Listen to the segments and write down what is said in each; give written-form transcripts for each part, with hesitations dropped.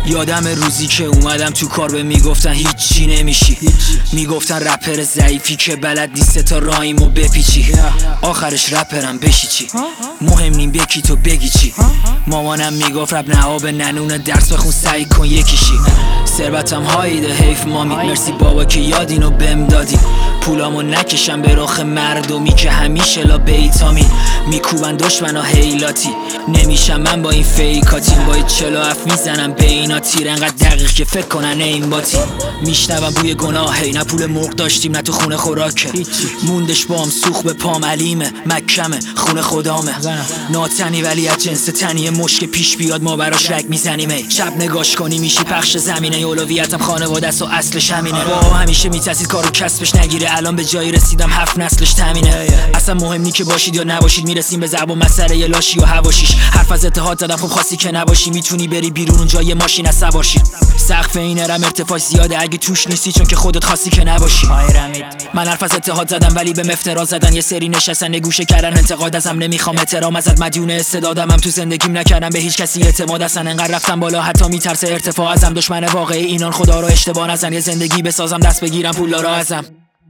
یادم روزی که اومدم تو کار به میگفتن هیچی نمیشی، میگفتن رپر ضعیفی که بلد نیست تا رایمو بپیچی. آخرش رپرم بشی چی؟ مهم نیم بکی تو بگی چی؟ مامانم میگفت رپ نه به ننون درس بخون سعی کن یکیشی. ثروتم هایده حیف مامی، مرسی بابا که یاد اینو بهم دادی. پولامو نکشم به رخ مردمی که همیشه لا بیتامی میکوبن دشمنا هیلاتی. نمیشم من با این فیکاتی، با این 47 میزنم به اینا تیر انقدر دقیق که فکر کنن این باتی. میشنوم بوی گناه، هی نه پول مرغ داشتیم نه تو خونه خوراکه. موندش بام سوخ به پام علیمه، مکمه خونه خدامه. ناتنی ولی از جنس تنی، مشک پیش بیاد ما براش رگ میزنیم. شب نگاش کنی میشی پخش زمینه، اولویتم خانواده است و اصلش همینه. بابا همیشه میترسید کارو کسبش نگیره، الان به جایی رسیدم 7 نسلش تامینه. اصلا مهم نی که باشید یا نباشید، میرسیم به زبون مسئله ی لاشی و هواشیش. حرف از اتحاد زدم خب خواستی که نباشی، میتونی بری بیرون اونجا یه ماشین از سوارشی. سقف این هرم ارتفاع زیاده اگه توش نیستی، چون که خودت خواستی که نباشی. من حرف از اتحاد زدم ولی به افترا زدن، یه سری نشستن گوشه کردن انتقاد ازم. نمیخوام احترام ازت، مدیون استعدادم. تو زندگیم نکردم به هیچ کسی اعتماد، اصلا انقدر رفتم بالا حتی میترسه ارتفاع ازم. دشمن واقعی اینان خدا رو اشتباه نزن، یه زندگی بسازم دست بگیرم پولا رو ازم.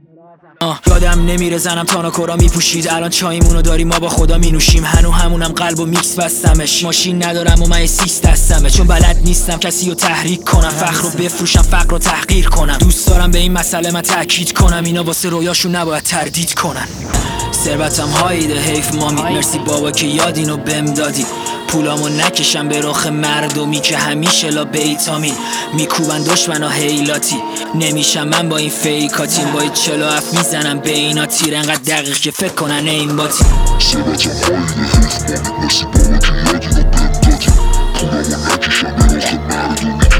یادم نمیره زنم تاناکورا میپوشید، الان چایمونو داریم ما با خدا مینوشیم. همونم قلب و میکس بستمش، ماشین ندارم و من سیست دستمه، چون بلد نیستم کسی رو تحریک کنم. فخر رو بفروشم فقر رو تحقیر کنم. دوست دارم به این مسئله من تاکید کنم، اینا واسه رویاشون نباید تردید کنن. ثروتم هایده حیف مامی، مرسی بابا که یاد اینو بهم دادی. پولامو نکشم به رخ مردمی که همیشه لا بیتامی میکوبن دشمنا هیلاتی. نمیشم من با این فیکاتیم، با این 47 میزنم به اینا تیر انقدر دقیق که فکر کنن این باتی. ثروتم هایده حیف مامی، مرسی بابا که یاد اینو بهم دادی. پولامو نکشم به رخ مردمی